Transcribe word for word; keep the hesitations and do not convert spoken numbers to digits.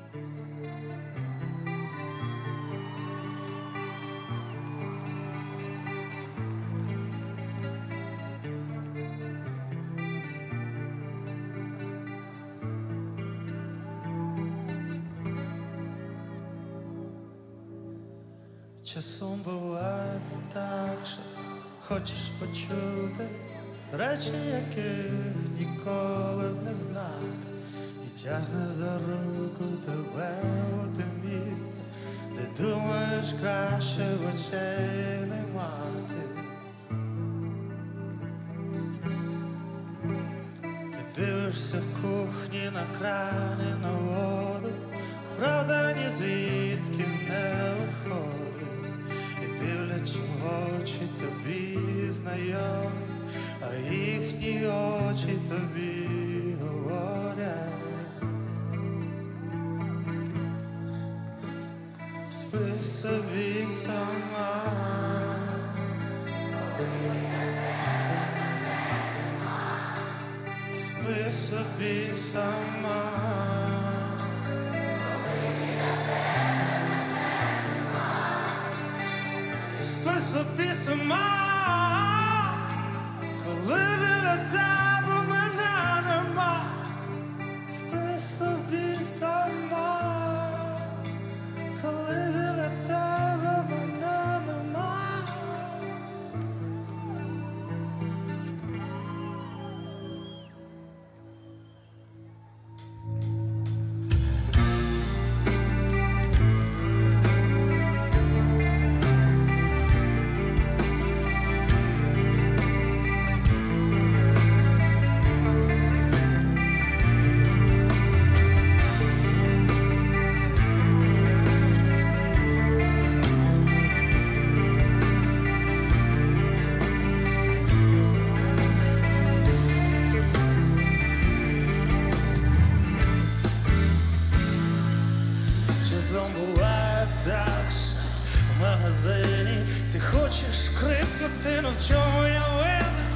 Часом буває так, що хочеш почути речі, яких ніколи б не знати, і тягне за руку тебе у те місце, де думаєш, краще в очей не мати. Ти дивишся в кухні на крані, на воду, правда ні звідки не виходить. Дивлячись в очі тобі знайомі, а їхні очі тобі говорять: спи собі сама, спи собі сама, спи собі сама, коли біля тебе мене нема. Спи собі сама, коли біля тебе мене нема. Часом буває так, що в магазині ти хочеш крикнути, ну в чому я винна?